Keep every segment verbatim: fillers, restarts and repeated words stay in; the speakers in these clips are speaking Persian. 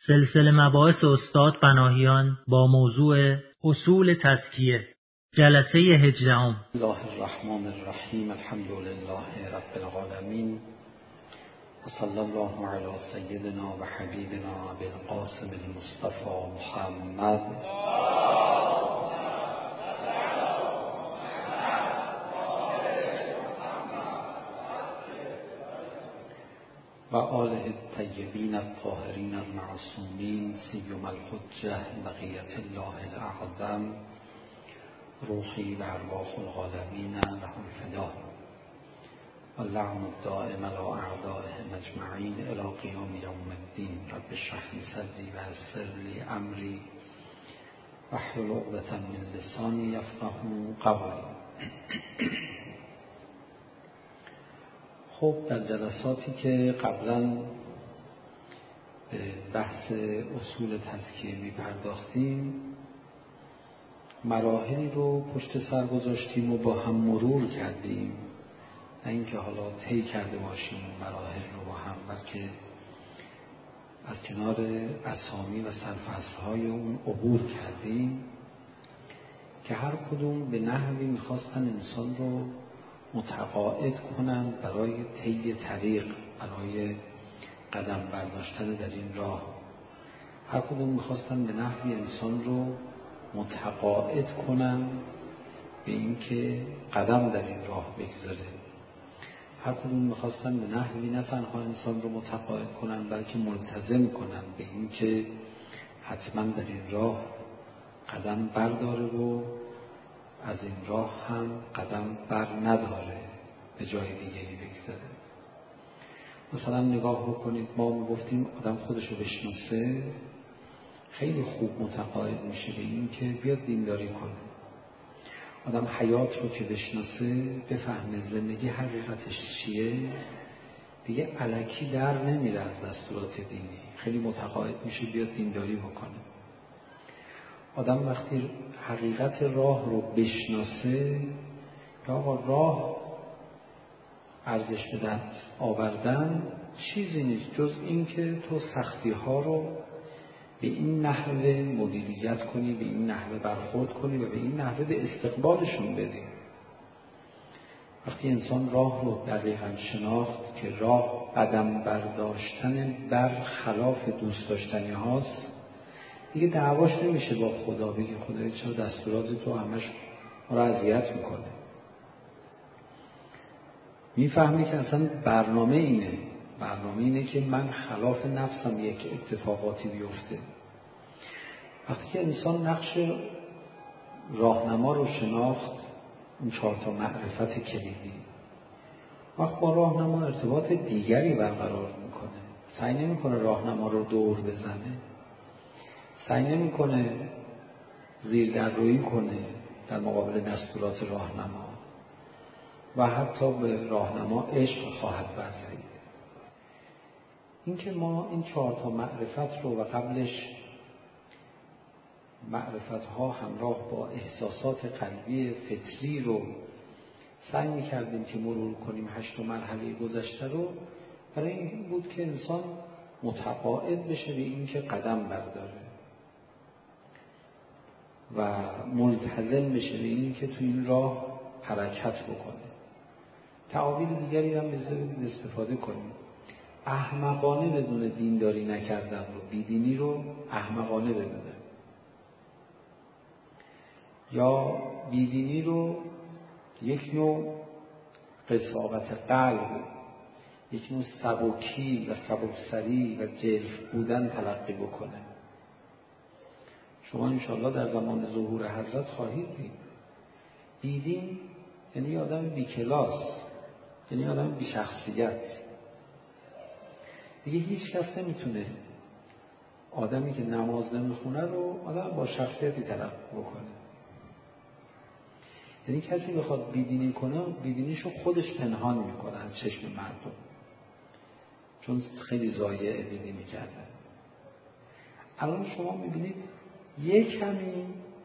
سلسله مباحث استاد پناهیان با موضوع اصول تزکیه، جلسه هجدهم. الله الرحمن الرحیم. الحمد لله رب العالمین و صلی الله علی سیدنا و حبیبنا بالقاسم المصطفى محمد و آله الطیبین الطاهرین المعصومین سیما الحجة بقیة الله الاعظم روحی و ارواح العالمین له الفدا و اللعن الدائم على اعدائهم اجمعین الی قیام یوم الدین. رب اشرح لی صدری و یسر لی امری واحلل عقدة من لسانی یفقهوا قولی. خب در جلساتی که قبلا به بحث اصول تزکیه می پرداختیم مراحلی رو پشت سر گذاشتیم و با هم مرور کردیم، نه اینکه حالا طی کرده باشیم مراحل رو با هم، بلکه از کنار اسامی و سرفصل‌های اون عبور کردیم که هر کدوم به نحوی می‌خواستن انسان رو متقاعد کنن برای طی طریق، برای قدم برداشتن در این راه. هر کدوم میخواستن به نحوی انسان رو متقاعد کنن به این که قدم در این راه بگذاره. هر کدوم میخواستن به نحوی نه تنها انسان رو متقاعد کنن بلکه ملتزم کنن به این که حتما در این راه قدم برداره و از این راه هم قدم بر نداره، به جای دیگری بگذاره. مثلا نگاه بکنید، ما میگفتیم آدم خودشو بشناسه خیلی خوب متقاعد میشه به این که بیاد دینداری کنه. آدم حیات رو که بشناسه، بفهمه زندگی حقیقتش چیه، دیگه الکی در نمیره از دستورات دینی، خیلی متقاعد میشه بیاد دینداری بکنه. آدم وقتی حقیقت راه رو بشناسه که آقا راه ارزش به دست آوردن چیزی نیست جز این که تو سختی ها رو به این نحوه مدیریت کنی، به این نحوه برخورد کنی و به این نحوه به استقبالشون بدی. وقتی انسان راه رو دقیقاً شناخت که راه قدم برداشتن بر خلاف دوست داشتنی هاست، دیگه دعواش نمیشه با خدا، بگی خدای چرا دستورات تو همش ما رو اذیت میکنه. میفهمی که اصلا برنامه اینه برنامه اینه که من خلاف نفسم یک اتفاقاتی بیفته. وقتی که انسان نقش راهنما رو شناخت، اون چهار تا معرفت کلیدی، وقت با راهنما ارتباط دیگری برقرار میکنه. سعی نمیکنه راهنما رو دور بزنه، سعی نمیکنه زیر در روی کنه در مقابل دستورات راهنما و حتی به راهنما عشق خواهد ورزید. این که ما این چهار تا معرفت رو و قبلش معرفت ها همراه با احساسات قلبی فطری رو سعی می‌کردیم که مرور کنیم، هشت مرحله گذشته رو، برای این بود که انسان متقاعد بشه به این که قدم برداره و ملتزم بشه به این که تو این راه حرکت بکنه. تعابیر دیگری هم استفاده کنیم. احمقانه بدون دینداری نکردن رو، بیدینی رو احمقانه بدونه، یا بیدینی رو یک نوع قساوت قلب، یک نوع سبکی و سبکسری و جلف بودن تلقی بکنه. شما انشاءالله در زمان ظهور حضرت خواهید دید بیدین یعنی آدم بی کلاس، یعنی آدم بی شخصیت. دیگه هیچ کس نمیتونه آدمی که نماز نمیخونه رو آدم با شخصیتی تلقی بکنه. یعنی کسی بخواد بیدینی کنه، بیدینیشو خودش پنهان میکنه از چشم مردم، چون خیلی ضایع بیدینی کردن. الان شما میبینید یک کمی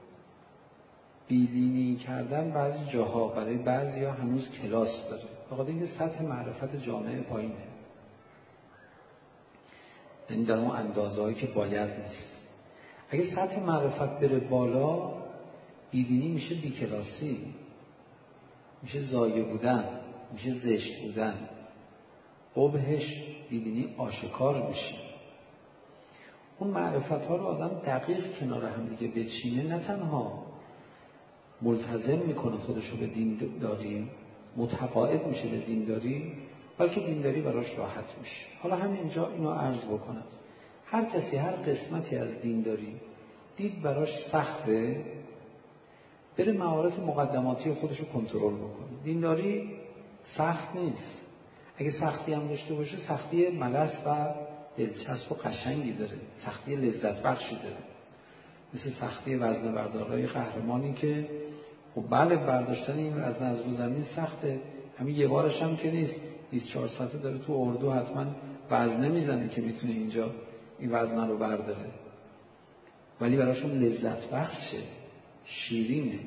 بیدینی کردن بعضی جاها برای بعضی ها هنوز کلاس داره، بخاطر اینکه سطح معرفت جامعه پایینه. یعنی در اون اندازه‌هایی که باید نیست. اگه سطح معرفت بره بالا، بی‌دینی میشه بی‌کلاسی، میشه ضایع بودن، میشه زشت بودن، قبحش بی‌دینی آشکار میشه. اون معرفت‌ها رو آدم دقیق کنار هم دیگه بچینه، نه تنها ملتزم میکنه خودش رو به دین داری، متقاعد میشه به دین داری، بلکه دینداری براش راحت میشه. حالا همینجا اینو عرض بکنم، هر کسی هر قسمتی از دینداری دید براش سخته، بره معارف مقدماتی خودش رو کنترل بکنه. دینداری سخت نیست، اگه سختی هم داشته باشه سختی ملس و دلچسب و قشنگی داره، سختی لذت بخشی داره، مثل سختی وزن بردارای قهرمانی که خب بله برداشتن این وزن از رو زمین سخته، همین یه بارش هم که نیست، بیست و چهار ساعته داره تو اردو حتما وزنه میزنه که میتونه اینجا این وزنه رو برداره، ولی براشون لذت بخشه، شیرینه.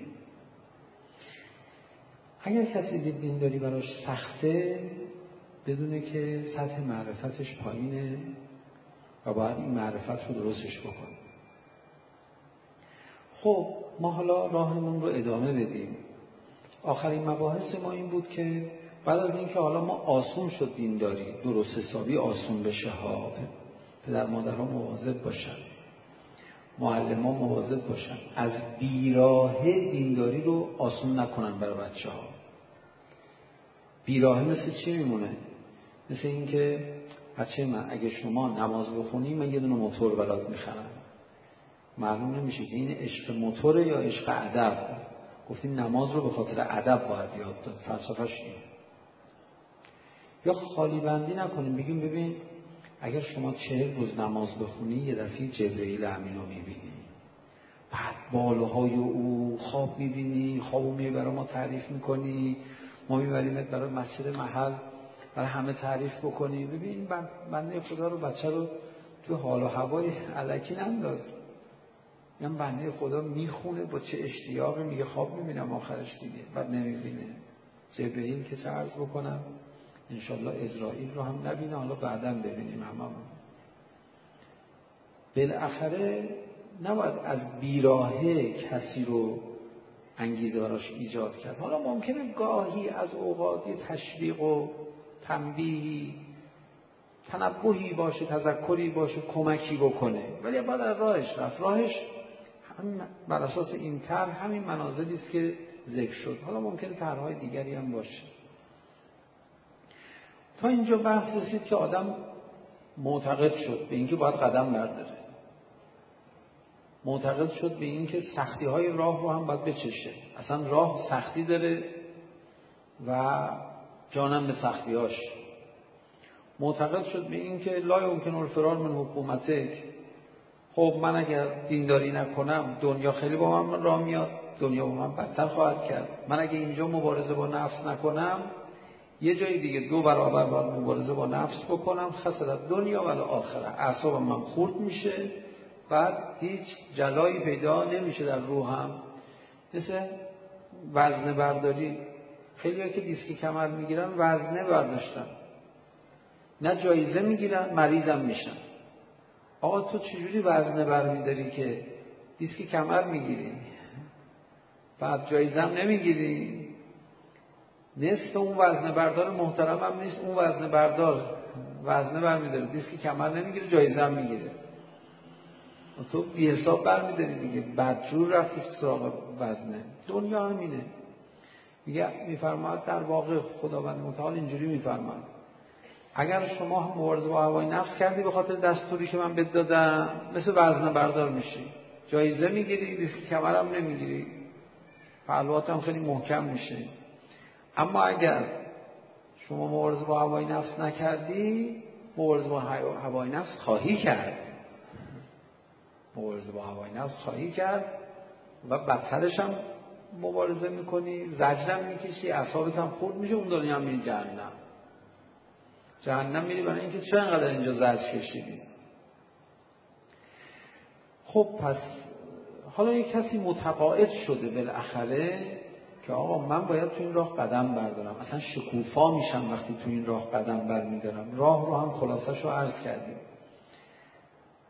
اگر کسی دید دینداری براش سخته، بدونه که سطح معرفتش پایینه و باید این معرفت رو درستش بکنه. خب ما حالا راهمون رو ادامه بدیم. آخرین مباحث ما این بود که بعد از اینکه حالا ما آسون شد دینداری درست حسابی آسون بشه ها، پدر مادرها مواظب باشن، معلمان مواظب باشن، از بیراهه دینداری رو آسون نکنن برای بچه ها. بیراهه مثل چی میمونه؟ مثل این که بچه من اگه شما نماز بخونی من یه دونه موتور برات میخرم. معلوم نمیشه که این عشق موتوره یا عشق ادب. گفتیم نماز رو به خاطر ادب باید یاد داد، فلسفه‌اش اینه. یا خالی بندی نکنیم بگیم ببین اگر شما چهل روز نماز بخونی یه دفعه جبرئیل امین رو میبینی، بعد بالاهای او خواب میبینی، خوابو میبری برای ما تعریف میکنی، ما میبریمت برای مسجد محل برای همه تعریف بکنی. ببین بنده خدا رو بچه رو تو حال و هوای الکی ننداز. این بنده خدا میخونه با چه اشتیاقی، میگه خواب میبینم آخرش دیگه، بعد نمیبینه. جبرئیل که چه عرض بکنم انشالله اسرائیل رو هم نبینه، حالا بعداً ببینیم هممون. بالاخره نباید از بیراهه کسی رو انگیزه براش ایجاد کرد. حالا ممکنه گاهی از اوقاتی تشویق و تنبیهی، تنبهی باشه، تذکری باشه، کمکی بکنه، ولی باید از راهش رفت. راهش هم بر اساس این طرح همین منازلی است که ذکر شد. حالا ممکنه طرح‌های دیگری هم باشه. تا اینجا بحث رسید که آدم معتقد شد به اینکه باید قدم برداره، معتقد شد به اینکه سختی‌های راه رو هم باید بچشه. اصلا راه سختی داره و جانم به سختی‌هاش. معتقد شد به اینکه لا یمکن الفرار من حکومتک. خب من اگر دینداری نکنم دنیا خیلی با من راه میاد، دنیا با من بدتر خواهد کرد. من اگه اینجا مبارزه با نفس نکنم یه جای دیگه دو برابر باید مبارزه با نفس بکنم، خسارت دنیا و آخره. اعصابم من خورد میشه، بعد هیچ جلایی پیدا نمیشه در روحم. مثل وزنه برداری، خیلی ها که دیسک کمر میگیرن وزنه برداشتن، نه جایزه میگیرن مریضم میشن. آقا تو چجوری وزنه برمیداری که دیسک کمر میگیری بعد جایزه هم نمیگیری؟ نصف اون وزنه بردار محترم هم نیست. اون وزنه بردار وزنه برمیداره، دیسک کمر نمیگیره، جایزه هم میگیره. تو بی حساب برمیداری دیگه، بدجور رفتی سراغ وزنه. دنیا همینه. میگه میفرماد در واقع خداوند متعال اینجوری میفرماد اگر شما مبارزه با هوای نفس کردی به خاطر دستوری که من بهت دادم، مثل وزنه بردار میشی، جایزه میگیری، دیسک کمر هم نمیگیری، پهلوات هم خیلی محکم میشه. اما اگر شما مبارزه با هوای نفس نکردی، مبارزه با هوای نفس خواهی کرد، مبارزه با هوای نفس خواهی کرد و بدترش هم مبارزه میکنی، زجرم میکشی، اعصابت هم خورد میشه، اون دنیا هم میری جهنم. جهنم میری برای اینکه چرا اینقدر اینجا زجر کشیدی. خب پس حالا یک کسی متقاعد شده بالاخره که آقا من باید تو این راه قدم بردارم، اصلا شکوفا میشم وقتی تو این راه قدم برمیدارم. راه رو هم خلاصش رو عرض کردیم.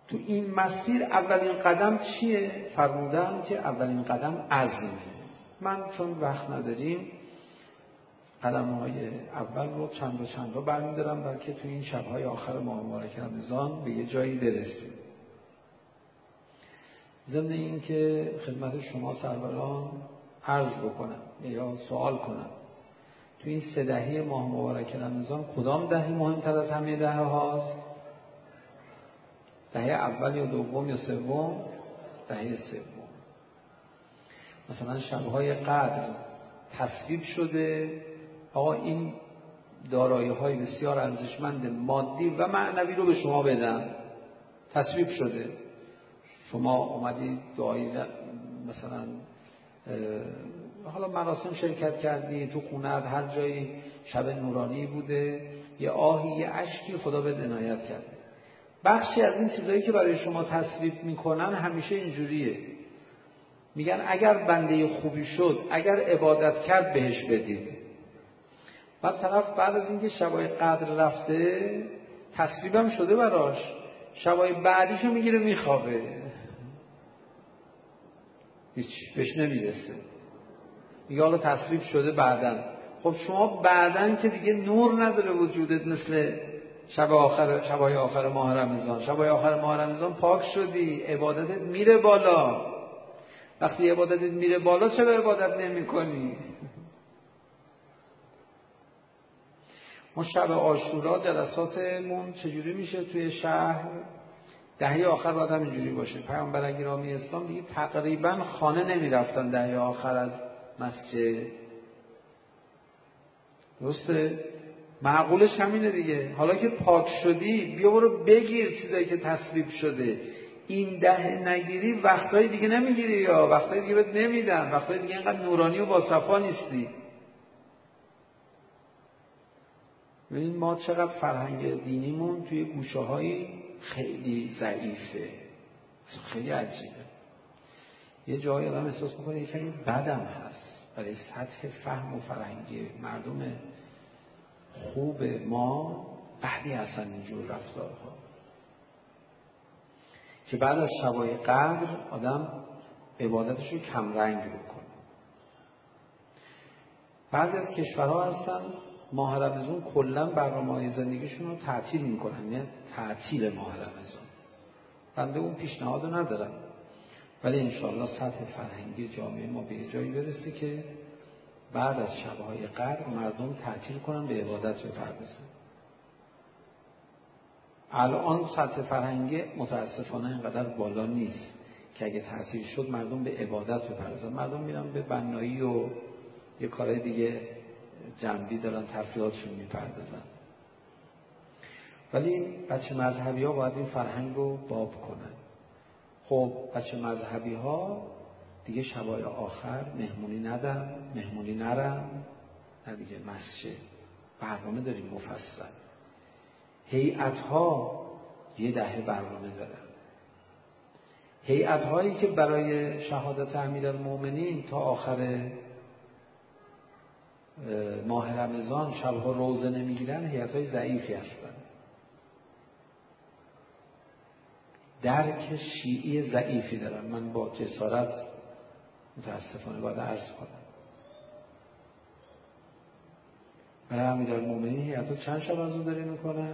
تو این مسیر اولین قدم چیه؟ فرمودن که اولین قدم عزمه. من چون وقت نداریم قدم‌های اول رو چند و چند تا برمی‌دارم بلکه تو این شب‌های آخر ماه مبارک رمضان به یه جایی برسیم. ضمن این که خدمت شما سروران عرض بکنم یا سوال کنم، تو این سه دهه ماه مبارک رمضان کدام دهه مهمتر از همه دهه هاست؟ دهه اول یا دوم یا سوم؟ دهه سوم. مثلا شب‌های قدر تصویب شده آقا این دارایی‌های بسیار ارزشمند مادی و معنوی رو به شما بدم، تصویب شده. شما اومدید دعایی مثلا حالا مراسم شرکت کردی، تو خونه‌ات هر جایی شب نورانی بوده، یه آهی یه اشکی خدا به عنایت کرده. بخشی از این چیزایی که برای شما تصویب میکنن همیشه اینجوریه، میگن اگر بنده خوبی شد، اگر عبادت کرد بهش بدید. بعد طرف بعد از اینکه شبای قدر رفته تصویبم شده براش، شبای بعدیشو میگیره میخوابه، هیچ بهش نمیرسه. میگه حالا تصویب شده بعدن. خب شما بعدن که دیگه نور نداره وجودت، مثل شب آخر شبای آخر ماه رمضان. شبای آخر ماه رمضان پاک شدی، عبادتت میره بالا. وقتی عبادتت میره بالا چرا عبادت نمی کنی؟ ما شب عاشورا جلساتمون چجوری میشه توی شهر؟ دهه آخر باید هم اینجوری باشه. پیامبر گرامی اسلام دیگه تقریبا خانه نمی رفتن دهه آخر از مسجد. درسته؟ معقولش همینه دیگه. حالا که پاک شدی بیا برو بگیر چیزایی که تصویب شده. این دهه نگیری وقتای دیگه نمیگیری، یا وقتای دیگه بهت نمیدن، وقتای دیگه اینقدر نورانی و با صفا نیستی. ببین ما چقدر فرهنگ دینیمون توی گوشه‌های خیلی ضعیفه، خیلی عجیبه. یه جایی آدم احساس میکنه یه کمی بدم هست برای سطح فهم و فرهنگی مردم خوب ما. بعدی هستن اینجور رفتارها که بعد از شبای قدر آدم عبادتش رو کم رنگ بکنه. بعضی از کشورها هستن ماه رمضان کلا برنامه‌های زندگیشون رو تعطیل میکنن، یعنی تعطیل ماه رمضان. بنده اون پیشنهاد رو ندارم، ولی انشاءالله سطح فرهنگی جامعه ما به جایی برسه که بعد از شب‌های قدر مردم تعطیل کنن، به عبادت بپردازن. الان سطح فرهنگی متاسفانه اینقدر بالا نیست که اگه تعطیل شد مردم به عبادت بپردازن. مردم میرن به بنایی و یه کارهای دیگه جنبی دارن، تفریحاتشون میپردازن. ولی بچه مذهبی ها باید این فرهنگ رو باب کنن. خب بچه مذهبی ها دیگه شبای آخر مهمونی ندن، مهمونی نرن، نه دیگه مسجد. برنامه داریم مفصل. هیئت ها یه دهه برنامه دارن. هیئت هایی که برای شهادت امیرالمومنین تا آخر ماه رمضان شبها روزه نمیگیرن، هیئت های ضعیفی هستن. درک شیعی ضعیفی دارن. من با جسارت متاسفانه باید عرض کنم. برای امیرالمومنین هیئت ها چند شب عزاداری میکنن؟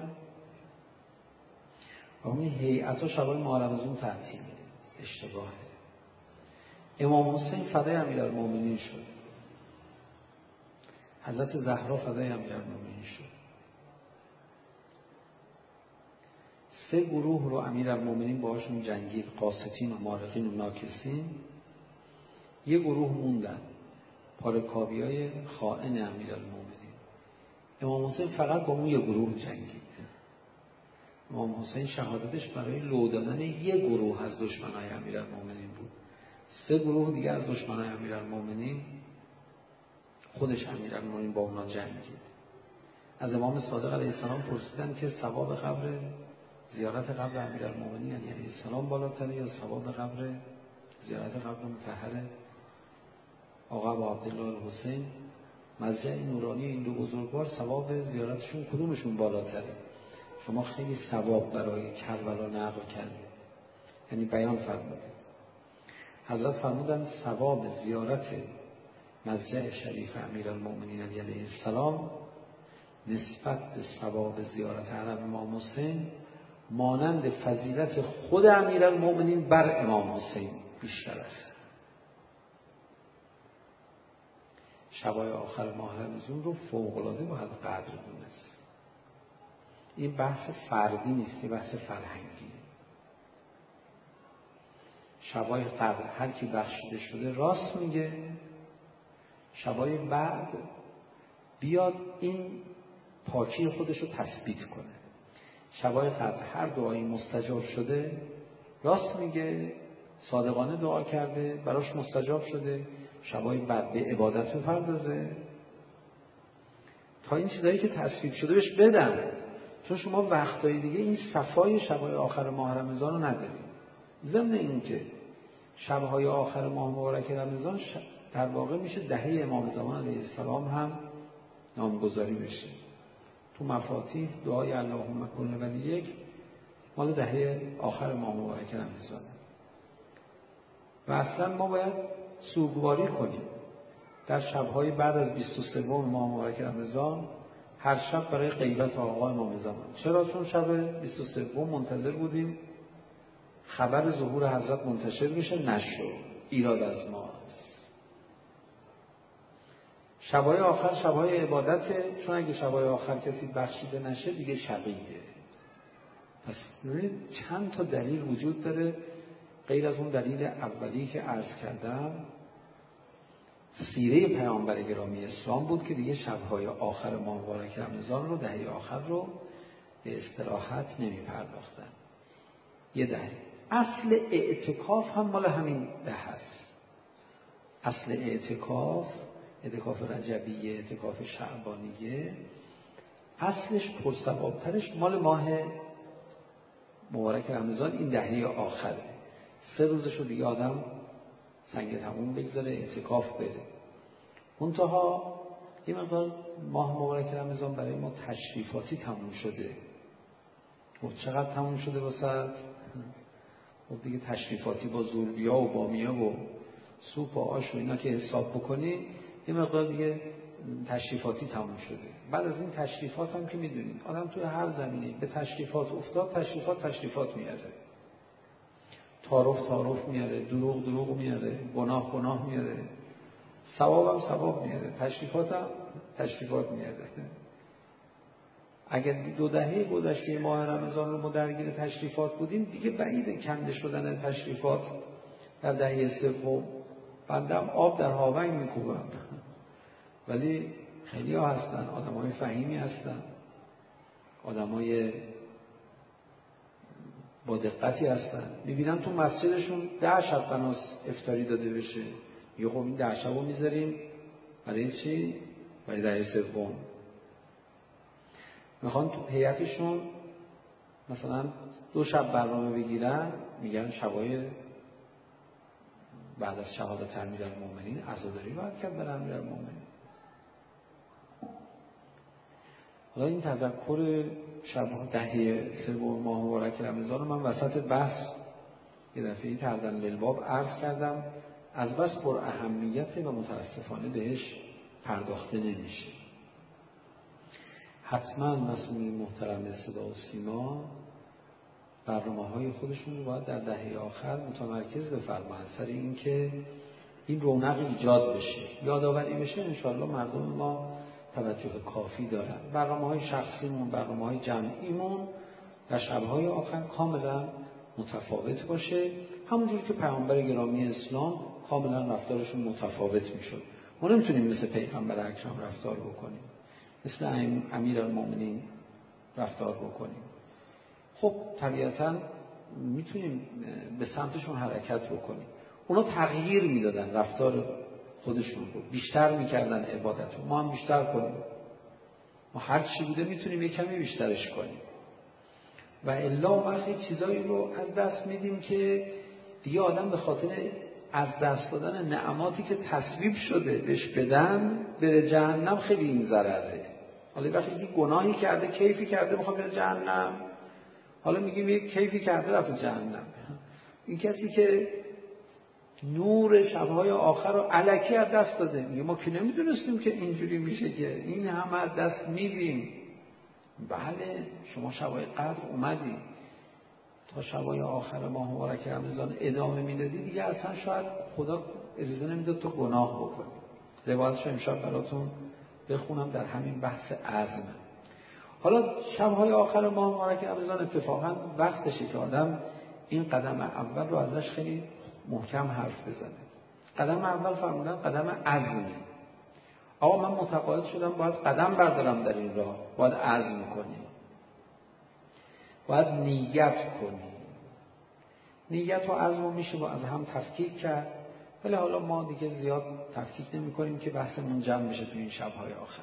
اما این هیئت ها شبای ماه رمضان تعطیله. اشتباهه. امام حسین فدای امیرالمومنین شد. حضرت زهرا فدای امیرالمومنین شد. سه گروه رو امیرالمومنین باهاشون جنگید، قاسطین و مارقین و ناکسین. یه گروه موندن، پارکابیای خائن امیرالمومنین. امام حسین فقط با اون یه گروه جنگید. امام حسین شهادتش برای لو دادن یه گروه از دشمنای امیرالمومنین بود. سه گروه دیگه از دشمنای امیرالمومنین خودش امیرالمومنین با اونا جنگید. از امام صادق علیه السلام پرسیدن که ثواب قبر زیارت قبر امیرالمومنین علیه السلام بالاتره یا ثواب قبر زیارت قبر مطهر آقا ابو عبدالله الحسین؟ مزجع نورانی این دو بزرگوار ثواب زیارتشون کدومشون بالاتره؟ شما خیلی ثواب برای کربلا نقل کردید. یعنی بیان فرموده. حضرت فرمودند ثواب زیارت مضجع شریف امیرالمؤمنین علی علیه السلام نسبت به ثواب زیارت حرم امام حسین مانند فضیلت خود امیرالمؤمنین بر امام حسین بیشتر است. شبای آخر ماه رمضان رو فوق‌العاده باید قدر دونست. این بحث فردی نیست، این بحث فرهنگی. شبای قدر هر کی بخشیده شده راست میگه، شبای بعد بیاد این پاکی خودش رو تثبیت کنه. شبای قدر هر دعایی مستجاب شده راست میگه، صادقانه دعا کرده براش مستجاب شده، شبای بعد به عبادت بپردازه تا این چیزایی که تثبیت شده بهش بدن. چون شما وقتای دیگه این صفای شبای آخر ماه رمضان رو ندارید. ضمن این که شبهای آخر ماه مبارک رمضان در واقع میشه دهه امام زمان علیه السلام هم نامگذاری بشه. تو مفاتیح دعای اللهم کن ولیک مال دهه آخر ماه مبارک رمضان. و اصلا ما باید سوگواری کنیم در شبهای بعد از بیست و سوم ماه مبارک رمضان هر شب برای غیبت آقا امام زمان. چرا؟ چون شب بیست و سوم منتظر بودیم خبر ظهور حضرت منتشر بشه، نشد. ایراد از ماست. شبهای آخر شبهای عبادته، چون اگه شبهای آخر کسی بخشیده نشه دیگه شقیه. پس ببینید چند تا دلیل وجود داره غیر از اون دلیل اولی که عرض کردم. سیره پیامبر گرامی اسلام بود که دیگه شبهای آخر ماه مبارک رمضان رو، دهه آخر رو به استراحت نمی پرداختن. یه دهه. اصل اعتکاف هم مال همین ده هست. اصل اعتکاف، اعتکاف رجبیه، اعتکاف شعبانیه، اصلش پرثواب‌ترش مال ماه مبارک رمضان این دهه آخره. سه روزش رو دیگه آدم سنگ تموم بگذاره اعتکاف بره. منتها یه مقدار ماه مبارک رمضان برای ما تشریفاتی تموم شده. و چقدر تموم شده واسه خب دیگه تشریفاتی با زوربیا و بامیا و سوپ و آش و اینا که حساب بکنی یه مقدار دیگه تشریفاتی تموم شده. بعد از این تشریفات هم که میدونید آدم توی هر زمینه به تشریفات افتاد، تشریفات تشریفات میاره، تعارف تعارف میاره، دروغ دروغ میاره، گناه گناه میاره، ثواب هم ثواب میاره، تشریفات هم تشریفات میاره. اگر دو دهه گذشته ماه رمضان رو ما درگیر تشریفات بودیم دیگه بعید کنده شدن تشریفات در دهه سوم. بندم آب در هاونگ میکوبم ولی خیلی ها هستن، آدم های فهیمی هستن، آدم های با دقتی هستن. میبینم تو مسجدشون ده شب بناس افطاری داده بشه، یه خب این ده شب رو میذاریم برای چی؟ برای دهه سوم. میخوان تو هیئتشون مثلا دو شب برنامه بگیرن، میگن شبای بعد از شهادت امیرالمؤمنین عزاداری باید کرد برای امیرالمؤمنین. حالا این تذکر شب دهه سوم ماه مبارک رمضان رو من وسط بحث یه دفعه‌ای تردن للباب عرض کردم، از بس پر اهمیت و متاسفانه بهش پرداخته نمیشه. حتما مسئولین محترم صدا و سیما برنامه‌های خودشون رو باید در دهه آخر متمرکز بفرمایند سر این که این رونق ایجاد بشه، یادآوری بشه. انشالله مردم ما توجه کافی دارن. برنامه‌های شخصیمون، برنامه‌های جمعیمون در شب‌های آخر کاملا متفاوت باشه، همونجور که پیامبر گرامی اسلام کاملا رفتارشون متفاوت میشد. ما نمیتونیم مثل پیغمبر اکرم رفتار بکنیم، مثل امیرالمؤمنین رفتار بکنیم. خب طبیعتاً میتونیم به سمتشون حرکت بکنیم. اونا تغییر میدادن رفتار خودشون رو، بیشتر میکردن عبادت رو، ما هم بیشتر کنیم. ما هر چی بوده میتونیم یک کمی بیشترش کنیم و الا وقتی چیزایی رو از دست میدیم که دیگه آدم به خاطر از دست دادن نعماتی که تصویب شده بهش بدن بره جهنم، خیلی این ضرره. حالا وقتی یه گناهی کرده، کیفی کرده، میخواد بره جهنم، حالا میگیم یک کیفی کرده رفت جهنم. این کسی که نور شبهای آخر رو الکی از دست داده، میگه ما که نمیدونستیم که اینجوری میشه، که این همه از دست میدیم. بله شما شبهای قدر اومدی تا شبهای آخر ماه مبارک رمضان ادامه میدادی، دیگه اصلا شاید خدا اجازه نمیداد تو گناه بکنی. روایتش امشب براتون بخونم در همین بحث عزم. حالا شبهای آخر ماه مبارک رمضان اتفاقا وقتشه که آدم این قدم اول رو ازش خیلی محکم حرف بزنه. قدم اول فرمودن قدم عزمه. آقا من متقاعد شدم باید قدم بردارم در این راه، باید عزم کنی، باید نیت کنی. نیت و عزم رو میشه با از هم تفکیک کرد، ولی حالا ما دیگه زیاد تفکیک نمی کنیم که بحثمون جمع بشه تو این شبهای آخر.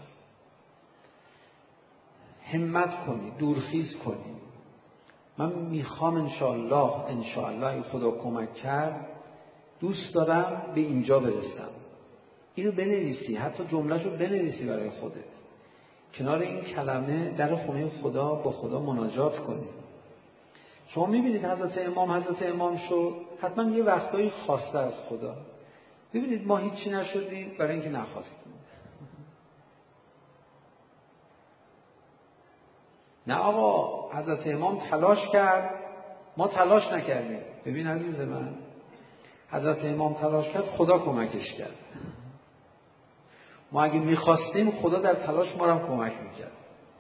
همت کنی، دورخیز کنی. من میخوام انشاءالله انشاءالله این خدا کمک کرد دوست دارم به اینجا برسم. اینو بنویسی، حتی جملهشو بنویسی برای خودت. کنار این کلمه در خونه خدا با خدا مناجات کنی. شما میبینید حضرت امام حضرت امام شد، حتما یه وقتایی خواسته از خدا. ببینید ما هیچی نشدیم برای اینکه نخواستیم. نه آقا حضرت امام تلاش کرد ما تلاش نکردیم. ببین عزیز من، حضرت امام تلاش کرد خدا کمکش کرد. ما اگه میخواستیم خدا در تلاش ما رو هم کمک میکرد.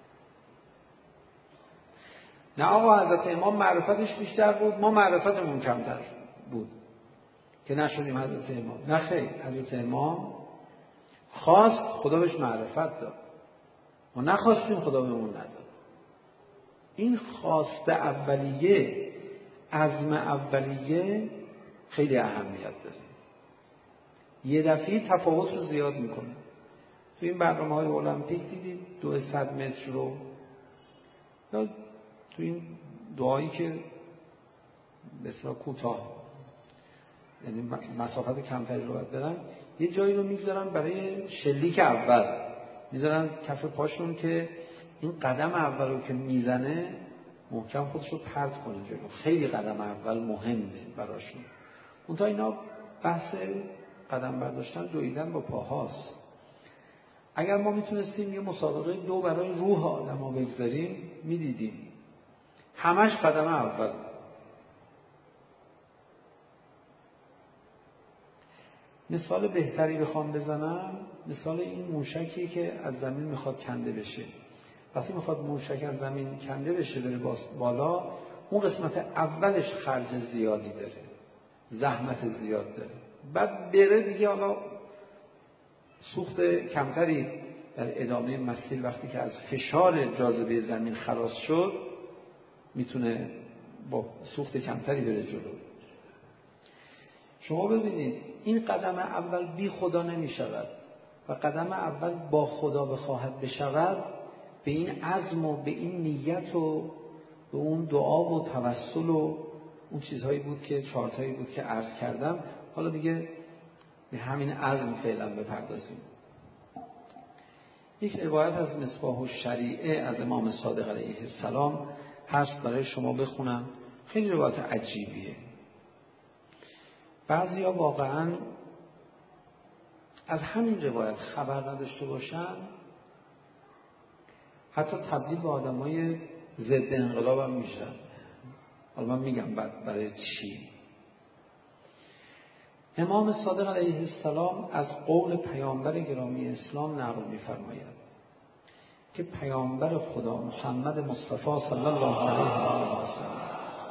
نه آقا حضرت امام معرفتش بیشتر بود ما معرفتمون کمتر بود که نشدیم حضرت امام. نه خیر، حضرت امام خواست خدا بهش معرفت داد، ما نخواستیم خدا بهمون نداد. این خواست اولیه، عزم اولیه خیلی اهمیت داره. یه دفعه تفاوت رو زیاد میکنه. تو این برنامه های المپیک دیدید دویست متر رو، یا تو این دعایی که بسیار کوتاه یعنی مسافت کمتری رو باید برن، یه جایی رو میگذارن برای شلیک اول، میذارن کف پاشون که این قدم اول رو که میزنه محکم خودش رو پرت کنه جلو. خیلی قدم اول مهمه براشون. اونتا اینا بحث قدم برداشتن دویدن با پاهاست. اگر ما میتونستیم یه مسابقه دو برای روح آدم ها بگذاریم میدیدیم همش قدم اول. مثال بهتری بخوام بزنم، مثال این موشکی که از زمین میخواد کنده بشه. وقتی میخواد موشک از زمین کنده بشه بره بالا، اون قسمت اولش خرج زیادی داره، زحمت زیاد داره. بعد بره دیگه حالا سوخت کمتری در ادامه مسیر، وقتی که از فشار جاذبه زمین خلاص شد میتونه با سوخت کمتری بره جلو. شما ببینید این قدم اول بی خدا نمی شود و قدم اول با خدا بخواهد بشود، به این عزم و به این نیت و به اون دعا و توسل و اون چیزهایی بود که چارتایی بود که عرض کردم. حالا دیگه به همین عزم فعلا بپردازیم. یک روایت از مصباح الشریعه از امام صادق علیه السلام هست برای شما بخونم. خیلی روایت عجیبیه. بعضیا واقعا از همین روایت خبر نداشته باشن، حتی تبدیل به آدمای ضد انقلاب هم میشن. حالا من میگم بعد برای چی. امام صادق علیه السلام از قول پیامبر گرامی اسلام نقل می‌فرماید که پیامبر خدا محمد مصطفی صلی الله علیه و سلم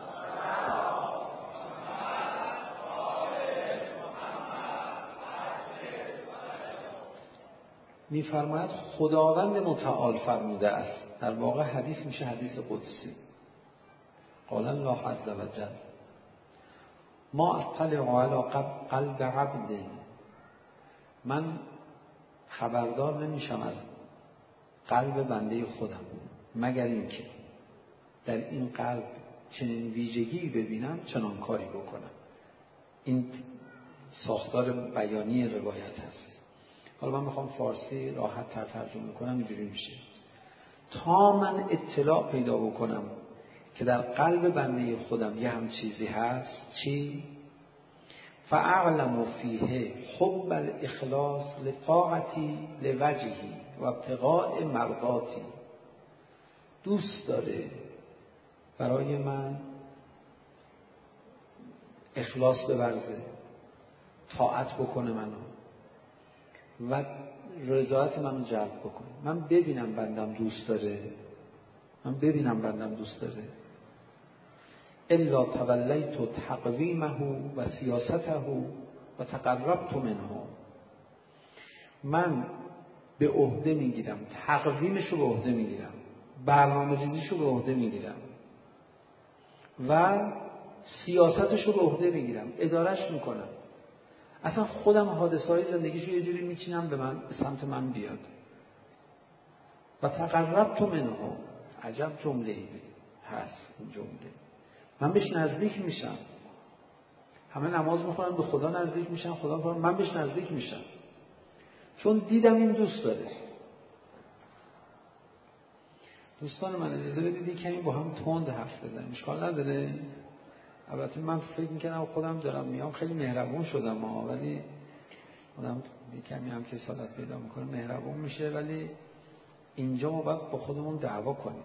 می‌فرماید خداوند متعال فرموده است. در واقع حدیث میشه حدیث قدسی. قال الله عز وجل ما اطلع علی قلب عبد، من خبردار نمیشم از قلب بنده خودم مگر اینکه در این قلب چنین ویژگی ببینم چنان کاری بکنم. این ساختار بیانی روایت هست. حالا من میخوام فارسی راحت تر ترجمه کنم. اینجوری میشه: تا من اطلاع پیدا بکنم که در قلب بنده خودم یه هم چیزی هست. چی؟ فاعلم فیه حب الاخلاص لطاعتی لوجهی و ابتغاء مرضاتی. دوست داره برای من اخلاص بورزه، طاعت بکنه منو و رضایت منو جلب بکنه. من ببینم بندم دوست داره، من ببینم بندم دوست داره. الا تولیت تقویمه و سیاسته و تقربت منه. من به عهده میگیرم، تقویمشو به عهده میگیرم، برنامه ریزیشو به عهده میگیرم و سیاستشو به عهده میگیرم، ادارش میکنم. اصلا خودم حادثه‌های زندگیشو یه جوری میچینم به من، به سمت من بیاد. و تقربت منه. عجب جمله‌ای هست این جمله. من بهش نزدیک میشم. همه نماز میخونن به خدا نزدیک میشن، خدا میخونن من بهش نزدیک میشم، چون دیدم این دوست داره. دوستان من اجازه بدید کمی با هم تند حرف بزنیم، اشکال نداره. البته من فکر میکنم خودم دارم میام خیلی مهربون شدم ها، ولی آدم کمی هم که سالت پیدا میکنه مهربون میشه، ولی اینجا ما باید با خودمون دعوا کنیم.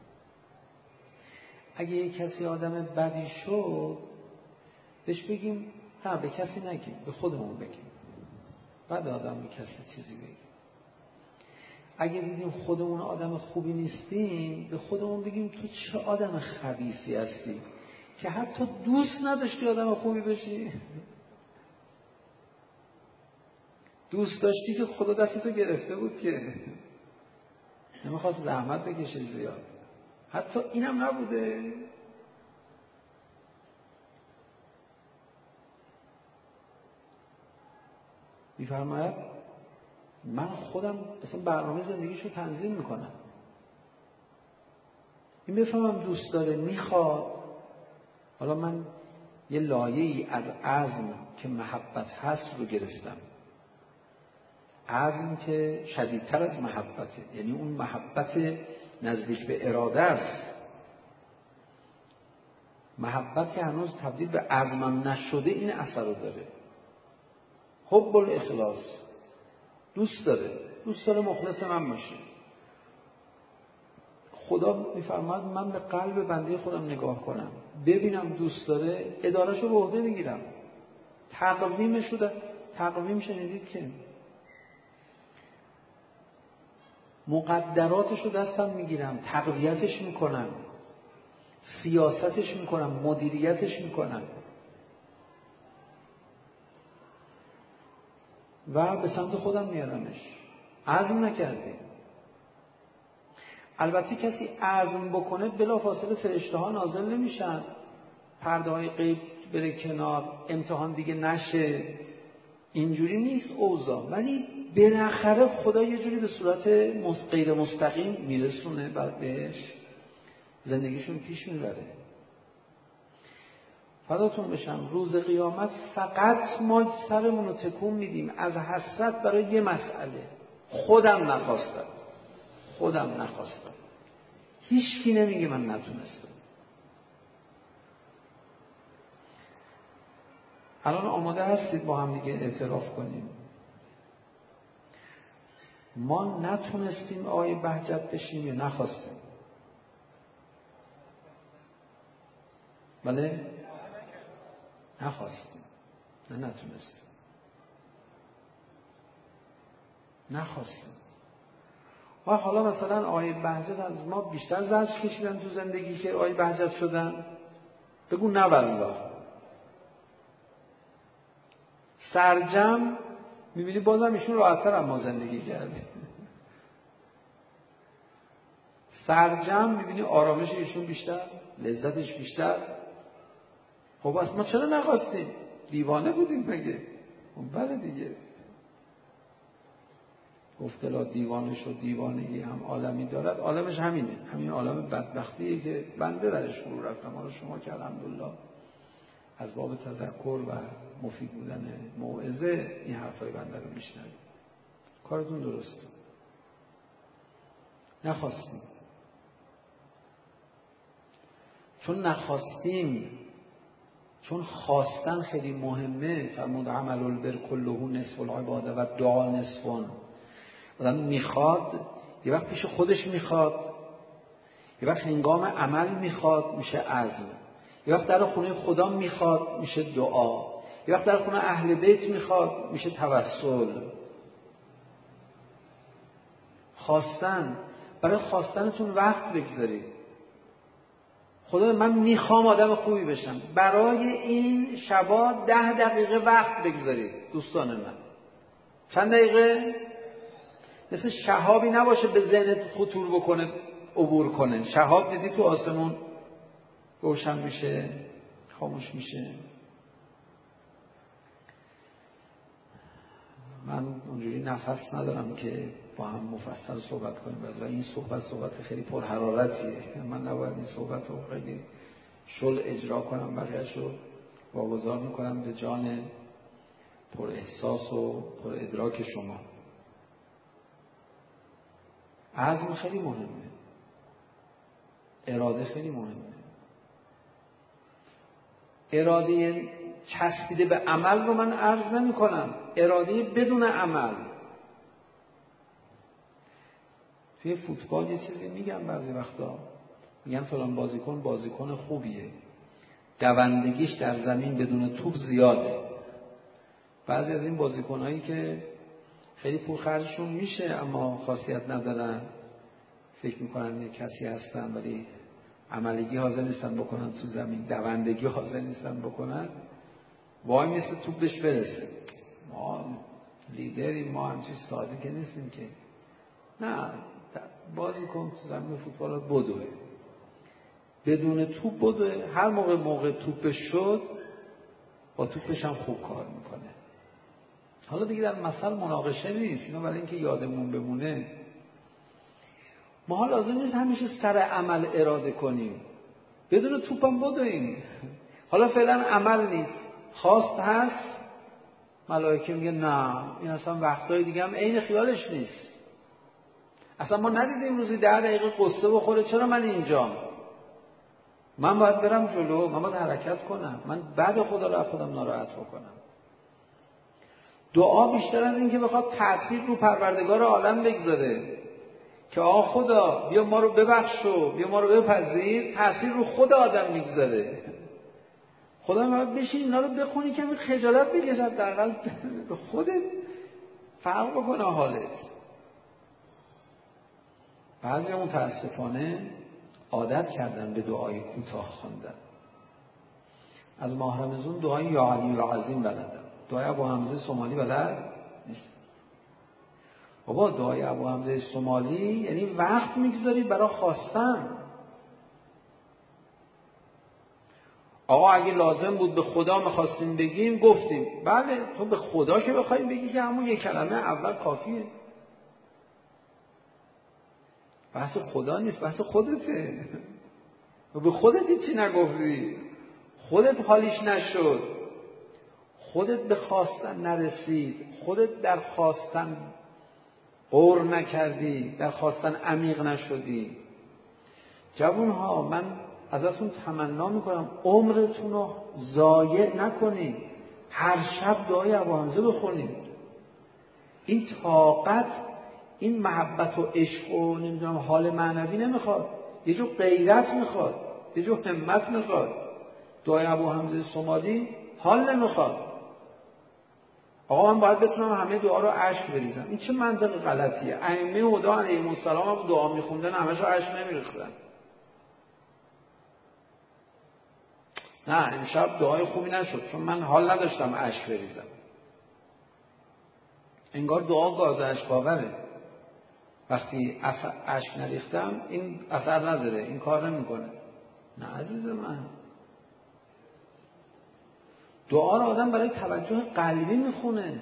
اگه یک کسی آدم بدی شد بهش بگیم نه، به کسی نگیم، به خودمون بگیم. بعد آدم به کسی چیزی بگیم. اگه دیدیم خودمون آدم خوبی نیستیم به خودمون بگیم تو چه آدم خبیثی هستی که حتی دوست نداشتی آدم خوبی بشی. دوست داشتی که خدا دستتو گرفته بود که نمیخواست زحمت بکشی زیاد، حتی اینم نبوده. میفرماید من خودم اصلا برنامه زندگیشو تنظیم میکنم. این بفهمم دوست داره، میخواد. حالا من یه لایه‌ای از عزم که محبت هست رو گرفتم. عزم که شدیدتر از محبته، یعنی اون محبت نزدیک به اراده است. محبت که هنوز تبدیل به عزمم نشده این اثر رو داره. حب الاخلاص، دوست داره، دوست داره مخلص من باشه. خدا میفرماید من به قلب بنده خودم نگاه کنم، ببینم دوست داره، ادارهشو به عهده میگیرم. تقویمش رو، تقویم شنیدید که مقدراتش رو دستم میگیرم، تقویتش میکنم، سیاستش میکنم، مدیریتش میکنم و به سمت خودم میارمش. عزم نکرده. البته کسی عزم بکنه بلافاصله فرشته ها نازل نمیشن، پرده های غیب بره کنار، امتحان دیگه نشه. اینجوری نیست اوضاع، ولی بالاخره خدا یه جوری به صورت غیر مستقیم میرسونه بعد بهش، زندگیشون پیش میبره. فداتون بشم روز قیامت فقط ما سرمون رو تکون میدیم از حسرت برای یه مسئله. خودم نخواستم، خودم نخواستم. هیچ کی نمیگه من نتونستم. الان آماده هستید با هم دیگه اعتراف کنیم ما نتونستیم آقای بهجت بشیم یا نخواستیم؟ بله؟ نخواستیم، نه نتونستیم، نخواستیم. و حالا مثلا آقای بهجت از ما بیشتر زجر کشیدن تو زندگی که آقای بهجت شدن؟ بگو نه والله. سرجم میبینی بازم ایشون راحت‌تر از ما زندگی کرده. سرجم میبینی آرامش ایشون بیشتر، لذتش بیشتر. خب اصلا ما چرا نخواستیم؟ دیوانه بودیم مگه؟ بله دیگه. گفتلا دیوانه شد، دیوانگی هم عالمی دارد. عالمش همینه، همین عالم بدبختیه که بنده درش فرو رفتم. حالا شما که الحمدلله از باب تذکر و مفید بودن موعظه این حرفای بنده رو میشنوید. کارتون درسته. نخواستیم. چون نخواستیم، چون خواستن خیلی مهمه. فرمود عمل البر کله نصف العباده و دعا نصفون. آدم میخواد، یه وقت پیش خودش میخواد، یه وقت هنگام عمل میخواد میشه عزم، یه وقت در خونه خدا میخواد میشه دعا، یه وقت در خونه اهل بیت میخواد میشه توسل. خواستن، برای خواستنتون وقت بگذارید. خدا من میخوام آدم خوبی بشم، برای این شبا ده دقیقه وقت بگذارید. دوستان من چند دقیقه؟ مثل شهابی نباشه به ذهنت خطور بکنه عبور کنه. شهاب دیدی تو آسمون روشن میشه خاموش میشه. من اونجوری نفس ندارم که با هم مفصل صحبت کنیم، ولی این صحبت صحبت خیلی پر حرارتیه. من نباید این صحبت رو خیلی شل اجرا کنم، بقیه‌اش رو واگذار میکنم به جان پر احساس و پر ادراک شما. عزم خیلی مهمه، اراده خیلی مهمه. اراده چسبیده به عمل رو من عرض نمی کنم، اراده بدون عمل. توی فوتبال یه چیزی میگم بعضی وقتا، میگن فلان بازیکن بازیکن خوبیه، دوندگیش در زمین بدون توپ زیاده. بعضی از این بازیکنایی که خیلی پول خرجشون میشه اما خاصیت ندارن، فکر میکنن یه کسی هستن ولی عملگی حاضر نیستن بکنن تو زمین، دوندگی حاضر نیستن بکنن، وای میسه توپ بهش برسه. ما لیدریم، ما همچین ساده که نیستیم که. نه، بازی کن تو زمین فوتبال بدوه، بدون توپ بدوه. هر موقع موقع توپش شد با توپش هم خوب کار میکنه. حالا دیگه در مثل مناقشه نیست، اینو برای اینکه یادمون بمونه. ما لازم نیست همیشه سر عمل اراده کنیم، بدون توپم بدویم. حالا فعلا عمل نیست، خواست هست. ملائکه میگه نه، این اصلا وقتای دیگه هم عین خیالش نیست. اصلا ما ندیدیم روزی ده دقیقه قصه بخوره، چرا من اینجام؟ من باید برم جلو، من باید حرکت کنم، من بعد خدا رو خودم ناراحت بکنم. دعا بیشتر از این که بخواد تأثیر رو پروردگار عالم بگذاره که آقا خدا بیا ما رو ببخش و بیا ما رو بپذیر، تأثیر رو خود آدم میگذاره. خدا میگه بشین اینا رو بخونی که خجالت بکش، حداقل به خودت فرق بکنه حالت. بعضی متاسفانه عادت کردن به دعای کوتاه خواندن. از ماه رمضان دعای یا علی و عظیم بلدن، دعای ابو حمزه سومالی بلد نیست. بابا دعای ابو حمزه سومالی یعنی وقت میگذاری برای خواستن. آقا اگه لازم بود به خدا میخواستیم بگیم گفتیم، بله تو به خدا که بخوای بگی که همون یک کلمه اول کافیه. بحث خدا نیست، بحث خودته. به خودت چی نگفتی، خودت حالیش نشد، خودت به خواستن نرسید، خودت در خواستن غور نکردی، در خواستن عمیق نشدی. جوان ها، من ازتون تمنا میکنم عمرتون رو ضایع نکنید، هر شب دعای ابو حمزه بخونید. این طاقت، این محبت و عشق و نمیدونم حال معنوی نمیخواد، یه جو غیرت میخواد، یه جو همت میخواد. دعای ابو حمزه سومالی حال نمیخواد. آقا من باید بتونم همه دعا رو اشک بریزم، این چه منطق غلطیه؟ ائمه هدا علیهم السلام هم دعا میخوندن همش اشک نمیریختن. نه امشب دعای خوبی نشد چون من حال نداشتم اشک بریزم. انگار دعا گاز اشک آوره. وقتی اشک نریختم این اثر نداره، این کار نمیکنه. نه عزیز من، دعا رو آدم برای توجه قلبی میخونه.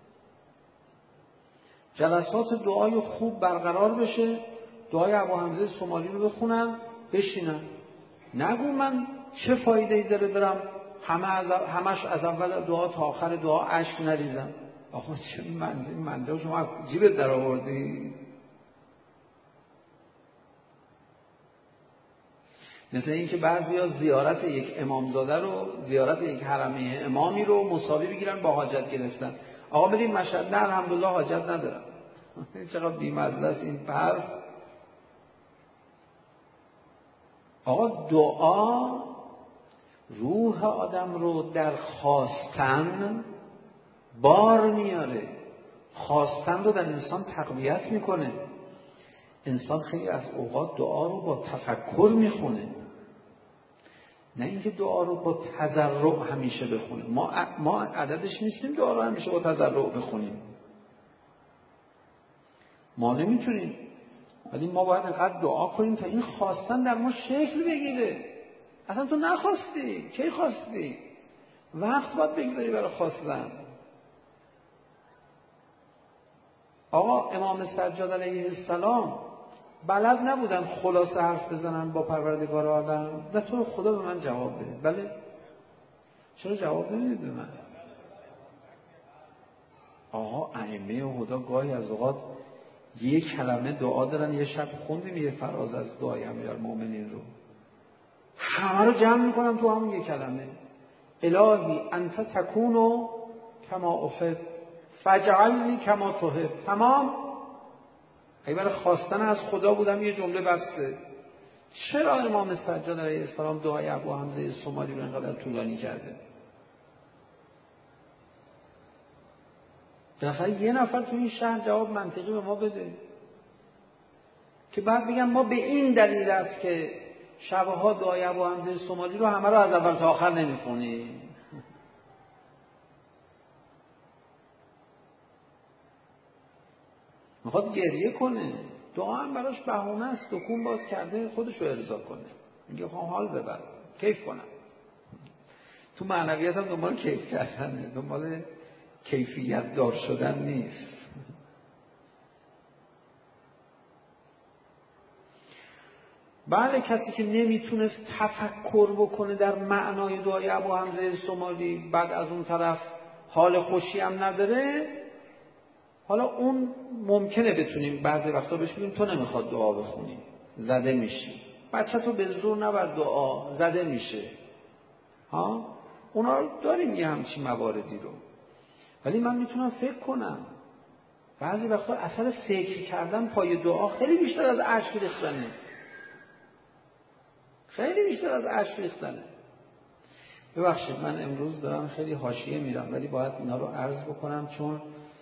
جلسات دعای خوب برقرار بشه، دعای ابو حمزه سومالی رو بخونن، بشینن. نگو من چه فایده‌ای داره برم همه از همش از اول دعا تا آخر دعا اشک نریزم. آخه چه منظور منظور شما جیبت در آوردی؟ مثل اینکه بعضیا زیارت یک امامزاده رو، زیارت یک حرمه امامی رو مساوی بگیرن با حاجت گرفتن. آقا بریم مشهد، نه الحمدلله حاجت ندارم. چقدر بی‌مزه است این حرف. آقا دعا روح آدم رو در خواستن بار میاره، خواستن رو در انسان تقویت میکنه. انسان خیلی از اوقات دعا رو با تفکر میخونه، نه اینکه دعا رو با تضرع همیشه بخونه. ما ما عددش نیستیم دعا رو همیشه با تضرع بخونیم، ما نمیتونیم، ولی ما باید اینقدر دعا کنیم تا این خواستن در ما شکل بگیره. اصلا تو نخواستی، کی خواستی؟ وقت باید بگذاری برای خواستن. آقا امام سجاد علیه السلام بلد نبودن خلاصه حرف بزنن با پروردگار عالم؟ نه تو خدا به من جواب بده. بله، چرا جواب نمیدید به من؟ آقا ائمه هدا گاهی از اوقات یک کلمه دعا دارن. یه شب خوندیم یه فراز از دعای امیرالمومنین رو، همه رو جمع میکنن تو همون یک کلمه: الهی انت تکونو کما احب فاجعلنی کما تحب. تمام. اگه برای خواستن از خدا بودم یه جمله بسته. چرا امام سجاد علیه السلام دعای ابو حمزه صومالی رو اینقدر طولانی کرده؟ بالاخره یه نفر تو این شهر جواب منطقی به ما بده که بعد بگم ما به این دلیل است که شبها دعای ابو حمزه صومالی رو همه رو از اول تا آخر نمیخونیم. میخواد گریه کنه، دعا هم براش بهونه است، دکون باز کرده خودش رو ارضا کنه، میگه خواهم حال ببرم، کیف کنم. تو معنویت هم دنبال کیف کردنه، دنبال کیفیت دار شدن نیست. بله، کسی که نمیتونه تفکر بکنه در معنای دعای ابو حمزه صومالی، بعد از اون طرف حال خوشی هم نداره، حالا اون ممکنه بتونیم بعضی وقتا بهش بگیم تو نمیخواد دعا بخونی، زده میشی. بچه تو به زور نبر دعا، زده میشه. ها، اونا رو داریم یه همچین مواردی رو. ولی من میتونم فکر کنم. بعضی وقتا اثر فکر کردن پای دعا خیلی بیشتر از اشک ریختنه. خیلی بیشتر از اشک ریختنه. ببخشید من امروز دارم خیلی حاشیه میرم، ولی باید اینا رو عرض بکنم چون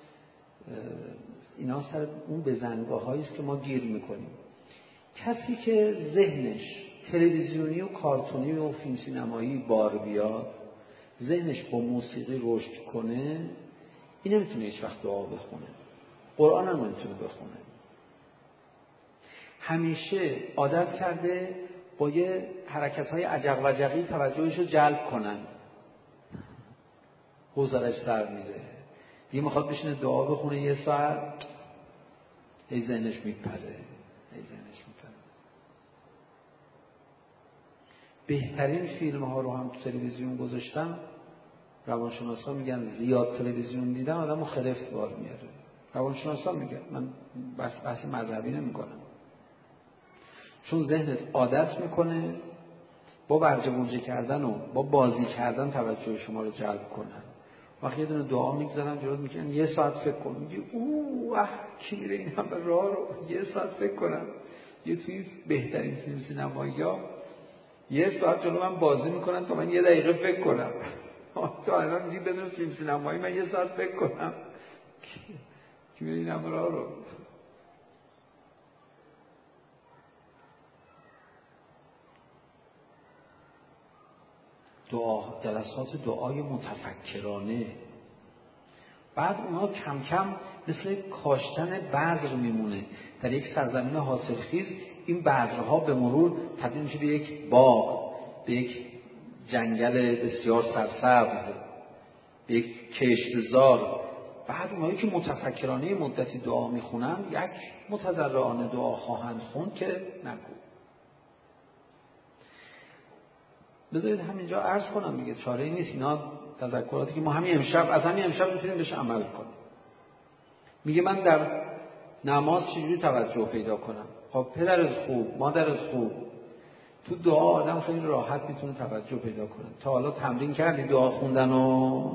اینا سر اون بزنگاه‌هایی است که ما گیر میکنیم. کسی که ذهنش تلویزیونی و کارتونی و فیلم سینمایی بار بیاد، ذهنش با موسیقی رشد کنه، این نمیتونه هیچ وقت دعا بخونه، قرآن هم نمیتونه بخونه. همیشه عادت کرده با یه حرکت‌های عجق وجقی توجهش رو جلب کنن، حوصله‌اش سر میره. دیگه میخواد بشینه دعا بخونه یه ساعت، ای ذهنش میپره، ای ذهنش میپره. بهترین فیلم ها رو هم تو تلویزیون گذاشتم. روانشناسا میگن زیاد تلویزیون دیدن آدمو خرفت بار میاره. روانشناسا میگن، من بس بحث مذهبی نمیکنم. چون ذهنت عادت میکنه با برجه برجه کردن و با بازی کردن توجه شما رو جلب کنن. وقتی یه دونه دعا میگذارن جلوت میگن یه ساعت فکر کن، میگی اوه اه کی میره این همه راه رو یه ساعت فکر کنم. یه توی بهترین فیلم سینمایی‌ها یه ساعت جلو من بازی میکنن تا من یه دقیقه فکر کنم. تا الان میگی بدون فیلم سینمایی من یه ساعت فکر کنم، کی میره این همه راه رو. دعا، جلسات دعای متفکرانه. بعد اونها کم کم مثل کاشتن بذر میمونه در یک سرزمین حاصلخیز. این بذرها به مرور تبدیل میشه به یک باغ، به یک جنگل بسیار سرسبز، به یک کشتزار. بعد اونهایی که متفکرانه مدتی دعا میخونن یک متضرعانه دعا خواهند خوند که نگو. بذارید همینجا عرض کنم دیگه، چاره ای نیست. اینا تذکراتی که ما همین امشب از همین امشب میتونیم بهش عمل کنیم. میگه من در نماز چجوری توجه پیدا کنم؟ خب پدر از خوب، مادر از خوب، تو دعا آدم خیلی راحت میتونه توجه پیدا کنه. تا حالا تمرین کردی دعا خوندن و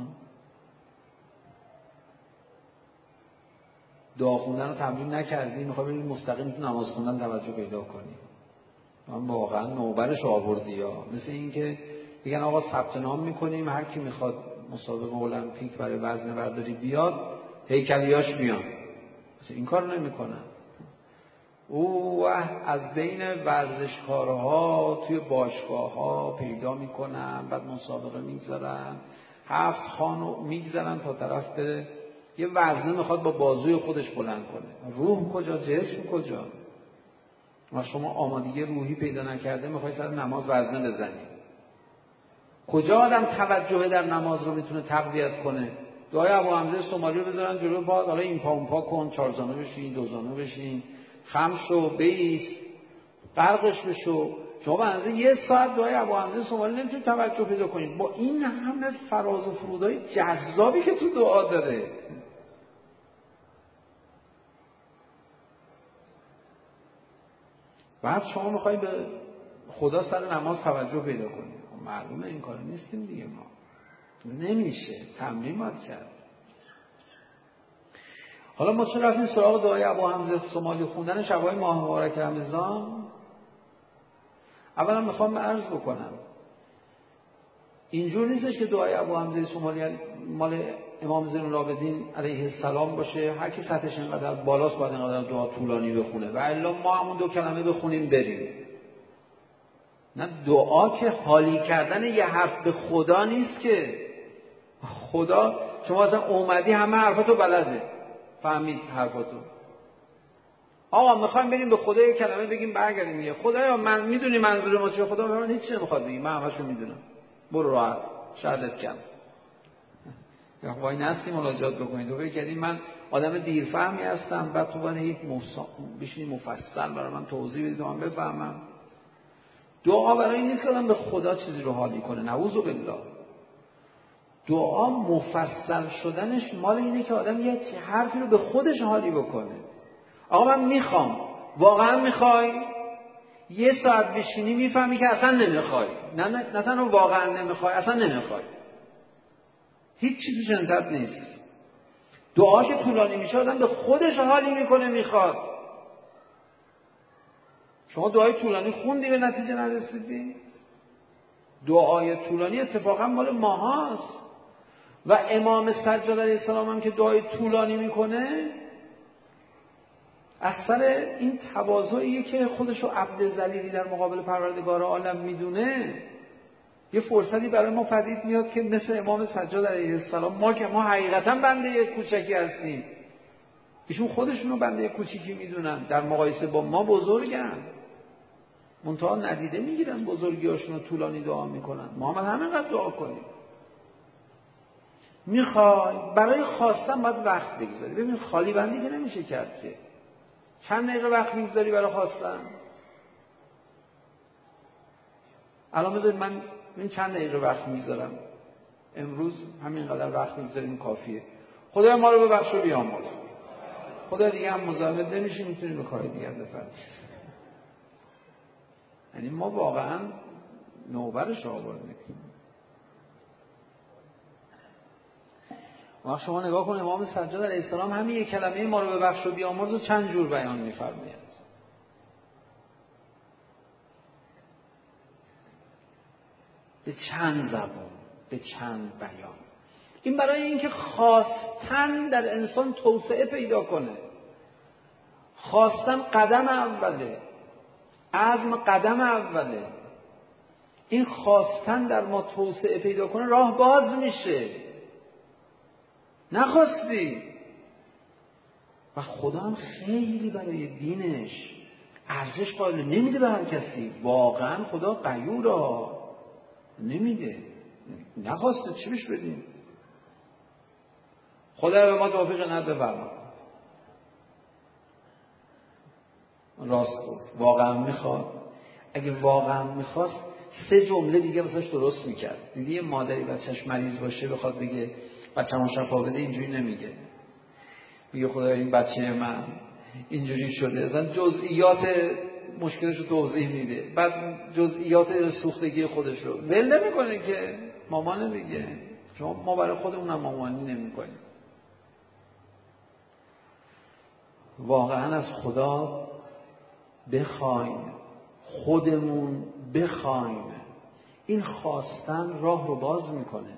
دعا خوندن رو تمرین نکردی، میخوای ببین مستقیم تو نماز خوندن توجه پیدا کنی. من واقعا نوبرش آوردی. یا مثل این که میگن آقا ثبت نام میکنیم، هر کی میخواد مسابقه المپیک برای وزنه برداری بیاد هیکلیاش بیان. مثل این کار نمیکنن. او از بین ورزشکارها توی باشگاه‌ها پیدا میکنن، بعد مسابقه میگذارن، هفت خانو میگذارن تا طرف بره یه وزنه میخواد با بازوی خودش بلند کنه. روح کجا؟ جسم کجا؟ و شما آمادگی روحی پیدا نکرده میخوای سر نماز وزنه بزنی. کجا آدم توجه در نماز رو میتونه تقویت کنه؟ دعای ابو حمزه سومالی رو بذارن جلو پا، حالا این پا اون پا کن، چهار زانو بشین، دو زانو بشین، خم شو، بیس، غرقش بشو. شما به اندازه یه ساعت دعای ابو حمزه سومالی نمیتونید توجه پیدا کنید با این همه فراز و فرودهای جذابی که تو دعا داره. بعد شما میخوای به خدا سر نماز توجه پیدا کنی. معلومه این کار نیستیم دیگه. ما نمیشه، تمرین باید کرد. حالا ما چرا رفتیم سراغ دعای ابو حمزه سومالی خوندن شبای ماه مبارک رمضان؟ اولا میخوام عرض بکنم اینجور نیستش که دعای ابو حمزه سومالی مال امام زین العابدین علیه السلام باشه، هر کی سطحش اینقدر بالاست باید اینقدر دعا طولانی بخونه و الا ما همون دو کلمه بخونیم بریم. نه، دعا که حالی کردن یه حرف به خدا نیست که. خدا شما اصلا اومدی همه حرفاتو بلده، فهمید حرفاتو. آقا میخوایم بریم به خدا یه کلمه بگیم برگردیم دیگه. خدایا من میدونی منظور ما چیه؟ خدا من هیچ چیزی نمیخواد بگی، من همشو میدونم، برو راحت، شرطت کم. یا وای نستی مناجات بکنید. تو فکر کردی من آدم دیرفهمی هستم بعد تو باید یک بشینی مفصل برای من توضیح بدید و من بفهمم؟ دعا برای این نیست که آدم به خدا چیزی رو حالی کنه، نعوذ بالله. دعا مفصل شدنش مال اینه که آدم یه حرفی رو به خودش حالی بکنه. آقا من میخوام، واقعا میخوای؟ یه ساعت بشینی میفهمی که اصلا نمیخوای. نه نه نه تنها واقعا نمیخوای، اصلا نمیخوای. هیچ چیزی جنتت نیست. دعا که طولانی میشه آدم به خودش حالی میکنه میخواد. شما دعای طولانی خوندی به نتیجه نرسیدی؟ دعای طولانی اتفاقا مال ماهاست. و امام سجاد علیه السلام هم که دعای طولانی میکنه از سر این تواضعیه که خودشو عبد ذلیلی در مقابل پروردگار عالم میدونه. یه فرصتی برای ما پدید میاد که مثل امام سجاد علیه السلام ما که ما حقیقتا بنده کوچکی هستیم، ایشون خودشونو بنده کوچیکی میدونن، در مقایسه با ما بزرگن، منتها ندیده میگیرن بزرگیاشونو طولانی دعا میکنن. ما هم همینقدر دعا کنیم. میخوای برای خواستن باید وقت بگذاری. ببین خالی بندی که نمیشه کرد که. چند دقیقه وقت میگذاری برای خواستن؟ الان بذارید من این چند دقیقه وقت میذارم امروز، همینقدر وقت میذاریم کافیه. خدای ما رو ببخش و بیامرز. خدا دیگه هم مزاحمت نمیشه، میتونی به کار دیگر بفرمایید. یعنی ما واقعا نوبرش رو آوردیم. وقت شما نگاه کن امام سجاد علیه السلام همین یک کلمه ما رو ببخش و بیامرز رو چند جور بیان میفرماید. به چند زبان، به چند بیان. این برای اینکه خواستن در انسان توسعه پیدا کنه. خواستن قدم اوله، عزم قدم اوله. این خواستن در ما توسعه پیدا کنه راه باز میشه. نخواستی و خدا هم خیلی برای دینش ارزش قائل نمیده به هر کسی. واقعا خدا غیورا نمیده. نخواسته چی بهش بدیم؟ خدا به ما توفیق نده بفرما. راست گفت، واقعا میخواد. اگه واقعا میخواست سه جمله دیگه واسش درست میکرد. دیدی یه مادری بچهش مریض باشه بخواد بگه بچه‌مو شفا بده، اینجوری نمیگه. میگه خدایا این بچه من اینجوری شده، اصلا جزئیات مشکلش رو توضیح میده، بعد جزئیات سوختگی خودش رو ول نمیکنه که مامانه دیگه. شما ما برای خودمون هم مامانی نمیکنیم. واقعا از خدا بخوایم، خودمون بخوایم. این خواستن راه رو باز میکنه.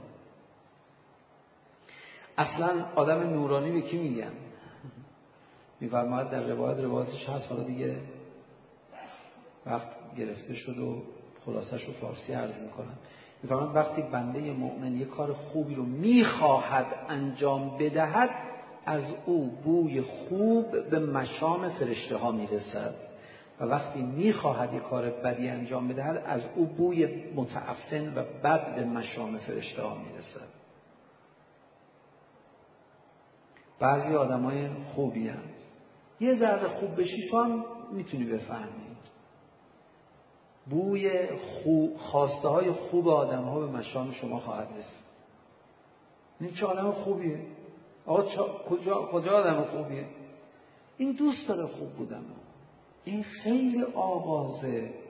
اصلا آدم نورانی به کی میگن؟ میفرماید در روایت روایتش هست، حالا دیگه وقت گرفته شد و خلاصش رو فارسی عرض میکنم. میفرماید وقتی بنده مؤمن یک کار خوبی رو میخواهد انجام بدهد، از او بوی خوب به مشام فرشته ها میرسد، و وقتی میخواهد یک کار بدی انجام بدهد، از او بوی متعفن و بد به مشام فرشته ها میرسد. بعضی آدمای خوبی هم یه ذره خوب بشی تو هم میتونی بفهمی. بوی خوب، خواسته های خوب آدم ها به مشام شما خواهد رسید. این چه آدم خوبیه؟ آقا کجا کجا آدم خوبیه؟ این دوست داره خوب بودن. این خیلی آغاز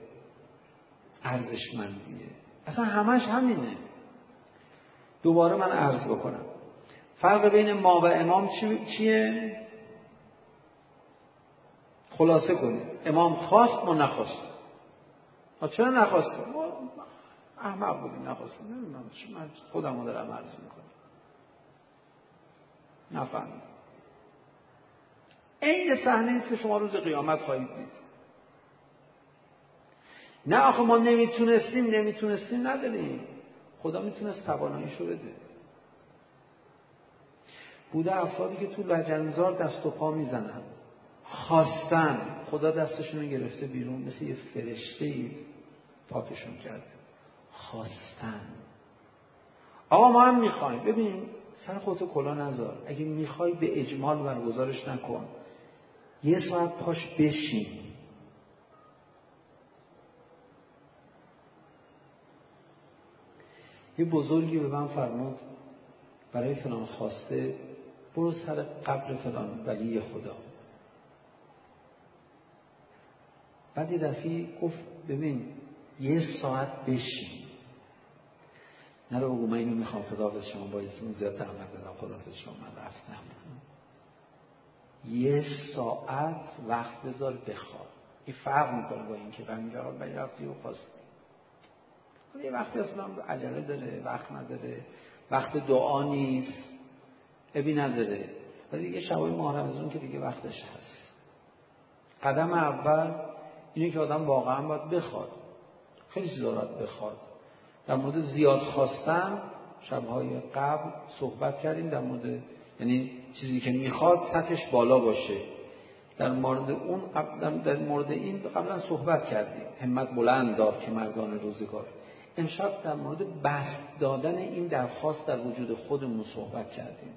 ارزشمندیه. اصلا همش همینه. دوباره من عرض بکنم فرق بین ما و امام چیه؟ خلاصه کنید. امام خواست، ما نخواست. چرا نخواستیم؟ ما احمق بودیم نخواستیم. نمیدونم من خودم رو دارم عرض میکنم. نفهمید. این صحنه است که شما روز قیامت خواهید دید. نه آخه ما نمیتونستیم نمیتونستیم نداریم. خدا میتونست تواناییشو بده. بوده افرادی که تو لجنزار دست و پا میزنن، خواستن، خدا دستشون رو گرفته بیرون، مثل یه فرشته‌ای پاکشون کرده. خواستن. آقا ما هم میخوایم. ببین سر خودتو کلا نذار. اگه میخوای به اجمال برگزارش نکن. یه ساعت پاش بشین. یه بزرگی به من فرمود برای فلان خواسته برو سر قبر فلان ولی خدا. بعد یه دفعه گفت ببین یه ساعت بشین. نرو بگو من اینو میخوام خداحافظ شما باید زیاد زحمت بدم خداحافظ شما من رفتم. یه ساعت وقت بذار بخواب. این فرق میکنه با این که بنجا بری رفتی و خواستی. یه وقتی اصلا عجله داره، وقت نداره، وقت دعا نیست، ابی نداره. ولی دیگه شبای ماه رمضان که دیگه وقتش هست. قدم اول اینه که آدم واقعا باید بخواد. خیلی چیزا باید بخواد. در مورد زیاد خواستن شبهای قبل صحبت کردیم، در مورد یعنی چیزی که میخواد سطحش بالا باشه. در مورد اون در مورد این قبلا صحبت کردیم. همت بلند دار که مردان روزگار. امشب در مورد بسط دادن این درخواست در وجود خودمون صحبت کردیم.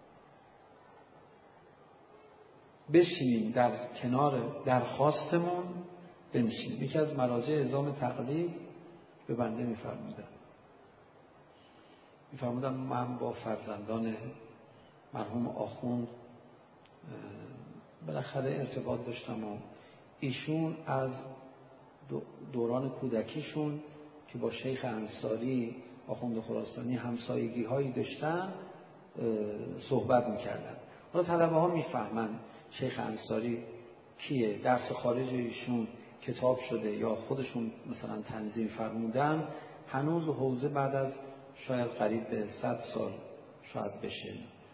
بشینیم در کنار درخواستمون بنشینیم. یکی از مراجع اعزام تقلید به بنده میفرمودن میفرمودن من با فرزندان مرحوم آخوند بالاخره ارتباط داشتم و ایشون از دوران کودکیشون که با شیخ انصاری آخوند خراسانی همسایگی هایی داشتن صحبت میکردن. حالا طلبه ها میفهمن شیخ انصاری کیه، درس خارج ایشون کتاب شده یا خودشون مثلا تنظیم فرمودن. هنوز حوزه بعد از شاید قریب به صد سال شاید بشه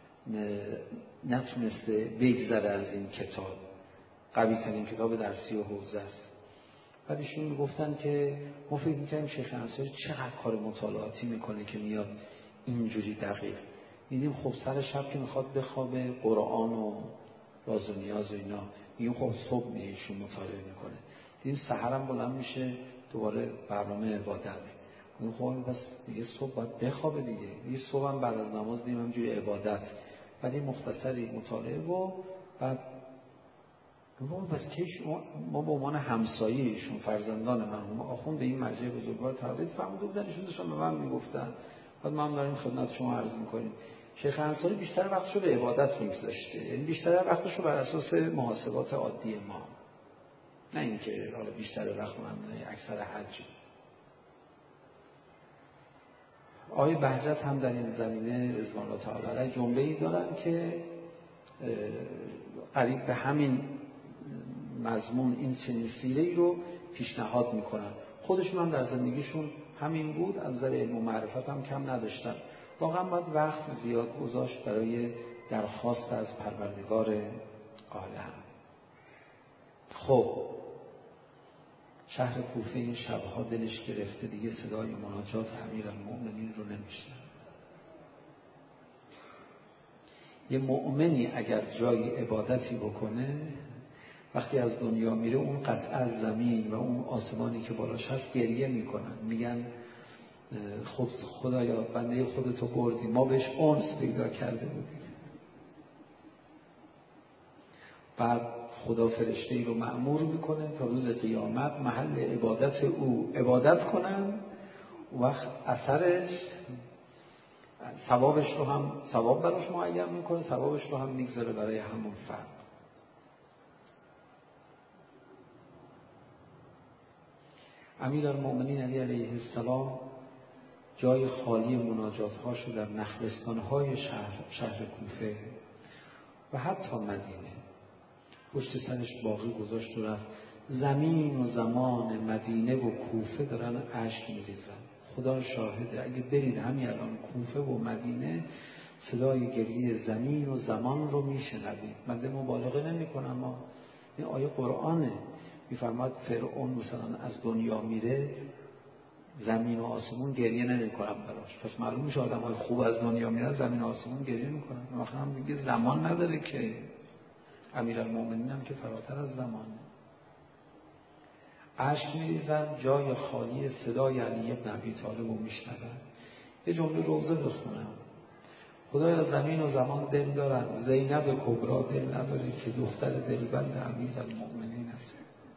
نتونسته بگذره از این کتاب. قوی ترین کتاب درسی و حوزه است. بعد ایشون میگفتن که ما فکر میکنیم شیخ انصاری چقدر کار مطالعاتی میکنه که میاد اینجوری دقیق. میدیم خب سر شب که میخواد بخوابه قرآن و راز و نیاز و اینا میگیم خب صبح ایشون مطالعه میکنه. دیدیم سحرم بلند میشه دوباره برنامه عبادت. اون خب بس دیگه صبح باید بخوابه دیگه. دیگه صبح هم بعد از نماز دیدیم همجوری عبادت. بعد این مختصری مطالعه و بعد گفتم بس که ما به عنوان همسایه‌شون فرزندان مرحوم آخوند به این مرجع بزرگوار تقلید فرموده بودن. ایشون داشتن به من میگفتن. بعد ما هم داریم خدمت شما عرض میکنیم شیخ انصاری بیشتر وقتشو به عبادت میگذاشته. یعنی بیشتر وقتشو بر اساس محاسبات عادی ما. نه اینکه حالا بیشتر وقت من اکثر حج. آقای بهجت هم در این زمینه رضوان الله تعالی علیه جمله‌ای دارن که قریب به همین مضمون این چنین سیره‌ای رو پیشنهاد میکنن. خودشون هم در زندگیشون همین بود، از نظر علم و معرفت هم کم نداشتن. واقعا باید وقت زیاد گذاشت برای درخواست از پروردگار عالم. خب شهر کوفه این شبها دلش گرفته، دیگه صدای مناجات امیرالمؤمنین رو نمیشنوه. یه مؤمنی اگر جای عبادتی بکنه، وقتی از دنیا میره اون قطعه از زمین و اون آسمانی که بالاش هست گریه میکنن، میگن خب خدایا بنده خودتو بردی، ما بهش انس پیدا کرده بودیم. بعد خدا فرشته ای رو مأمور میکنه تا روز قیامت محل عبادت او عبادت کنن، وقت اثرش ثوابش رو هم ثواب براش معین میکنه، ثوابش رو هم میگذاره برای همون فرد. امیرالمؤمنین علی علیه السلام جای خالی مناجات‌هاشو در نخلستان‌های شهر شهر کوفه و حتی مدینه پشت سرش باقی گذاشت و رفت. زمین و زمان مدینه و کوفه دارن اشک میریزن. خدا شاهده اگه برید همین الان کوفه و مدینه صدای گریه زمین و زمان رو میشنوید. من مبالغه نمی کنم، ما این آیه قرآنه، میفرماد فرعون مثلا از دنیا میره زمین و آسمون گریه نمی کنن براش. پس معلوم میشه آدم های خوب از دنیا میرن زمین و آسمون گریه میکنن. واقعا هم دیگه زمان نداره که. امیرالمؤمنین هم که فراتر از زمان. اشک میریزن، جای خالی صدای علی بن ابی طالب رو میشنون. یه جمله روزه بخونم. خدایا زمین و زمان دل دارن، زینب کبرا دل نداره که دختر دلبند امیرالمؤمنین است.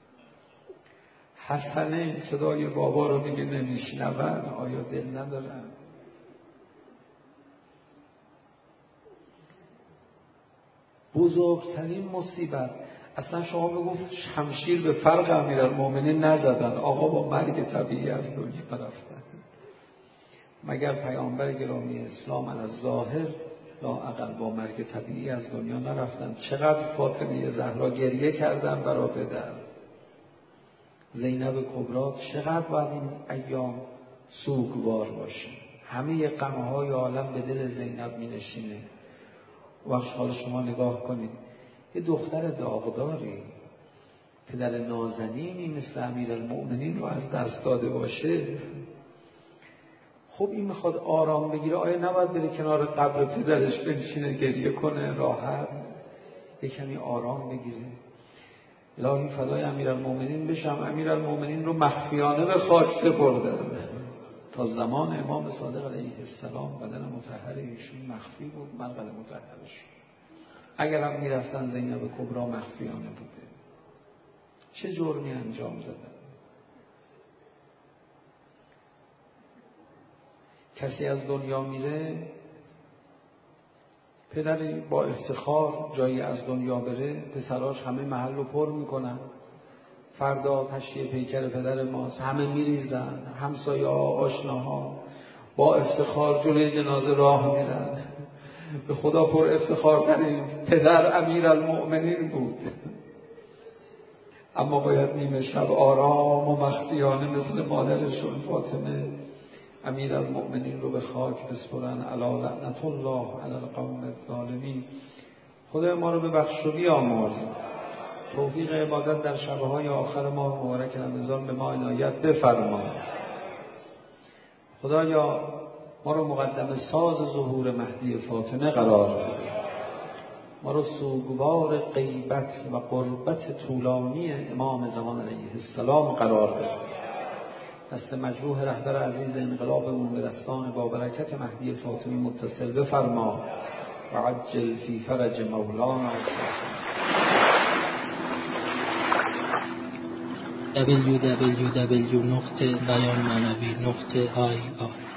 حسنه صدای بابا رو میگه نمیشنون، آیا دل ندارن؟ بزرگترین مصیبت اصلا شما بگو شمشیر به فرق امیرالمؤمنین نزدن، آقا با مرگ طبیعی از دنیا رفتن. مگر پیامبر گرامی اسلام الظاهر لااقل با مرگ طبیعی از دنیا نرفتن؟ چقدر فاطمه زهرا گریه کردن برای پدر. زینب کبرا چقدر باید این ایام سوگوار باشه. همه غم‌های عالم به دل زینب می نشینه. وقت حال شما نگاه کنید، یه دختر داغداری پدر نازنینی مثل امیرالمؤمنین رو از دست داده باشه، خب این میخواد آرام بگیره، آیا نباید بره کنار قبر پدرش بنشینه گریه کنه راحت، یه کمی آرام بگیره؟ الهی فدای امیرالمؤمنین بشم، امیرالمؤمنین رو مخفیانه به خاک سپردن. تا زمان امام صادق علیه السلام بدن مطهر ایشون مخفی بود، مرقد مطهرش. اگر هم میرفتن زینب کبرا مخفیانه بوده. چه جرمی انجام دادن؟ کسی از دنیا میره، پدری با افتخار جایی از دنیا بره، پسراش همه محل رو پر میکنن، فردا تشییع پیکر پدر ماست، همه میریزن، همسایه ها، آشناها با افتخار جلوی جنازه راه میرن. به خدا پر افتخار ترین پدر امیرالمؤمنین بود، اما باید نیمه شب آرام و مخفیانه مثل مادرشون فاطمه امیرالمؤمنین رو به خاک بسپرن. الا لعنت الله علی القوم الظالمین. خدا ما رو به بخش و بیامرز، توفیق عبادت در شبهای آخر ماه مبارک رمضان به ما عنایت بفرما. خدایا ما رو مقدم ساز ظهور مهدی فاطمه قرار بده، ما رو سوگوار غیبت و قربت طولانی امام زمان علیه السلام قرار بده. دست مجروح رهبر عزیز انقلابمون به دستان با برکت مهدی فاطمی متصل بفرما و عجل فی فرج مولانا. دبلیو دبلیو دبلیو دات بیان معنوی دات آی آر